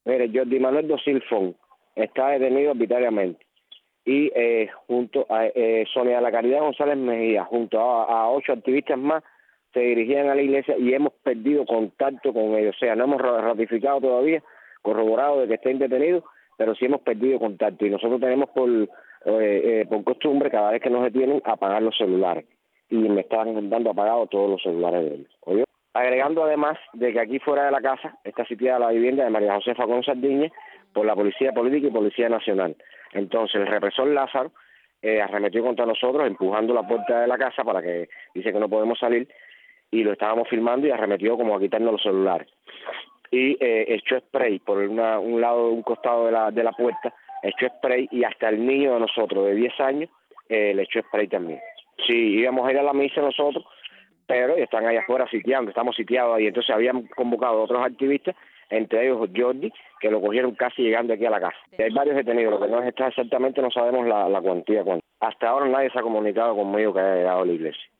Mire, Jordi Manuel Dosilfón está detenido arbitrariamente y junto a Sonia de la Caridad González Mejía, junto a 8 activistas más, se dirigían a la iglesia y hemos perdido contacto con ellos. O sea, no hemos ratificado todavía, corroborado de que estén detenidos, pero sí hemos perdido contacto. Y nosotros tenemos por costumbre, cada vez que nos detienen, apagar los celulares. Y me están dando apagados todos los celulares de ellos. ¿Oyó? Agregando además de que aquí fuera de la casa está sitiada la vivienda de María Josefa con Sardiña por la Policía Política y Policía Nacional. Entonces el represor Lázaro arremetió contra nosotros empujando la puerta de la casa para que dice que no podemos salir y lo estábamos filmando y arremetió como a quitarnos los celulares. Y echó spray por un lado, un costado de la puerta, echó spray y hasta el niño de nosotros de 10 años le echó spray también. Sí, íbamos a ir a la misa nosotros, pero están allá afuera sitiando, estamos sitiados ahí. Entonces habían convocado a otros activistas, entre ellos Jordi, que lo cogieron casi llegando aquí a la casa. Y hay varios detenidos, lo que no está exactamente, no sabemos la cuantía. Hasta ahora nadie se ha comunicado conmigo que haya llegado a la iglesia.